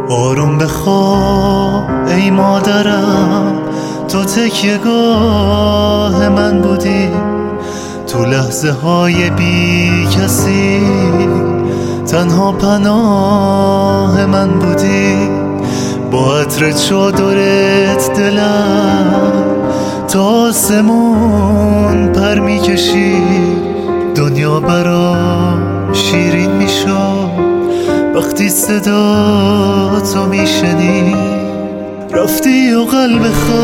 آروم بخواب ای مادرم، تو تکیه‌گاه من بودی، تو لحظه های بی کسی تنها پناه من بودی. با عطر چادرت دلم تا آسمون پر میکشید، دنیا برام شیرین میشد وقتی صدا تو میشنید. رفتی و قلب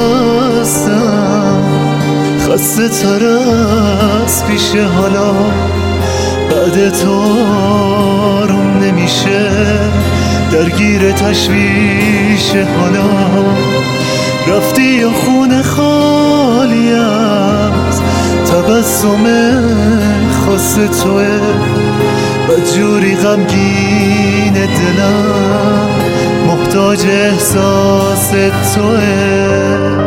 خسته تر از پیشه، حالا بعد تو آروم نمیشه، درگیر تشویش حالا. رفتی و خونه خالی از تبسم خاص توه، بدجوری غمگین دلم محتاج احساس توه.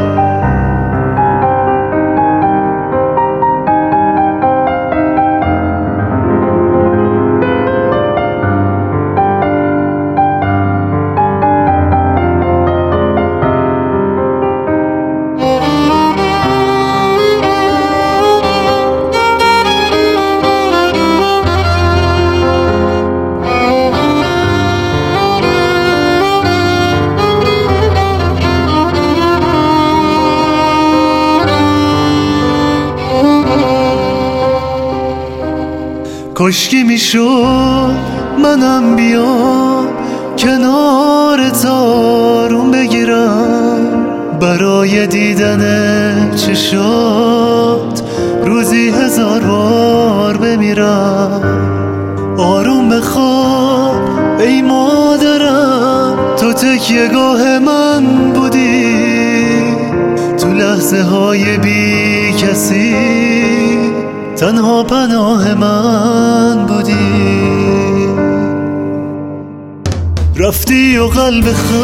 کاشکی میشد منم بیام کنارت آروم بگیرم، برای دیدن چشات روزی 1000 بار بمیرم. آروم بخواب ای مادرم، تو تکیه‌گاه من بودی، تو لحظه های بی کسی تنها پناه من بودی. رفتی و قلب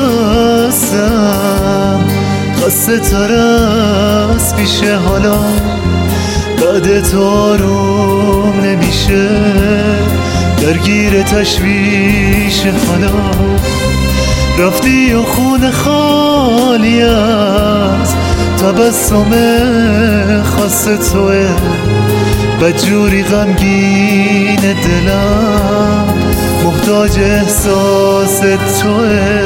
خسته تر از پیشه، حالا بعد تو آروم نمیشه، درگیر تشویش حالا. رفتی و خونه خالی از تبسم خاص توه، بدجوری غمگین دلم محتاج احساس توه.